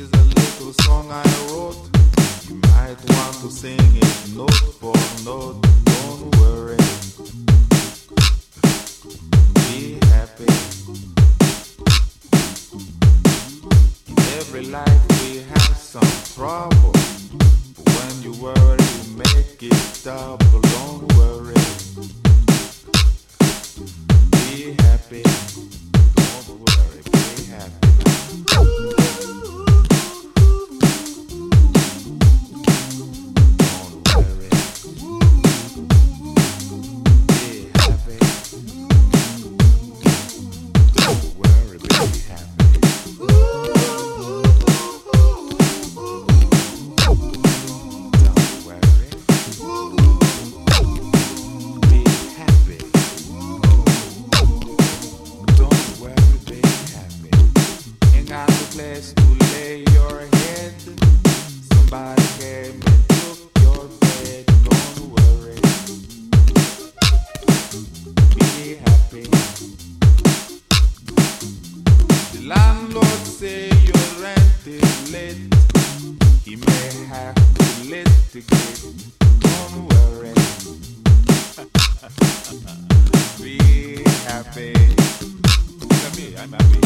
is a little song I wrote. You might want to sing it note for note. Don't worry. Be happy. In every life we have some trouble. But when you worry, you make it double. Don't worry. Be happy. Don't worry. Be happy. Place to lay your head. Somebody came and took your bed. Don't worry. Be happy. The landlord say your rent is late. He may have to litigate. Don't worry. Be happy. Look at me, I'm happy.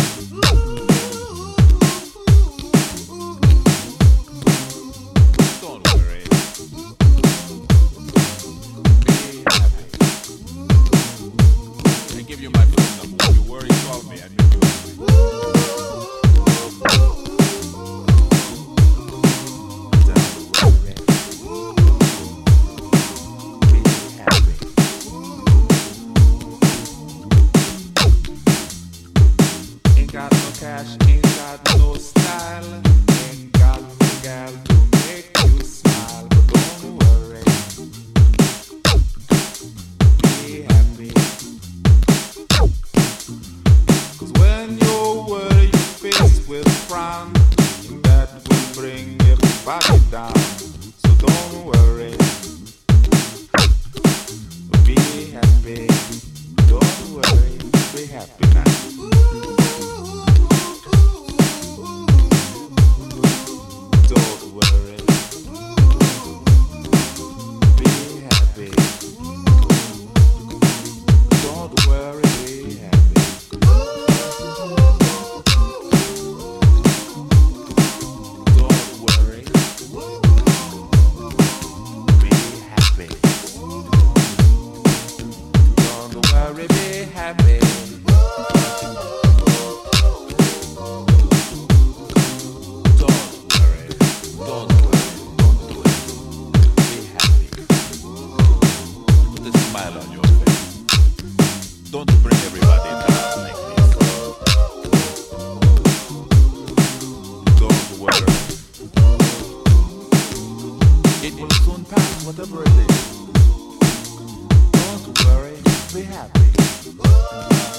Got no cash, ain't got no style, ain't got no gal to make you smile, but don't worry, be happy. 'Cause when you worry, you're faced with frown, that will bring everybody down. So don't worry, be happy. Don't worry, be happy now. Don't bring everybody down like this. Don't worry. It will soon pass, whatever it is. Don't worry, be happy.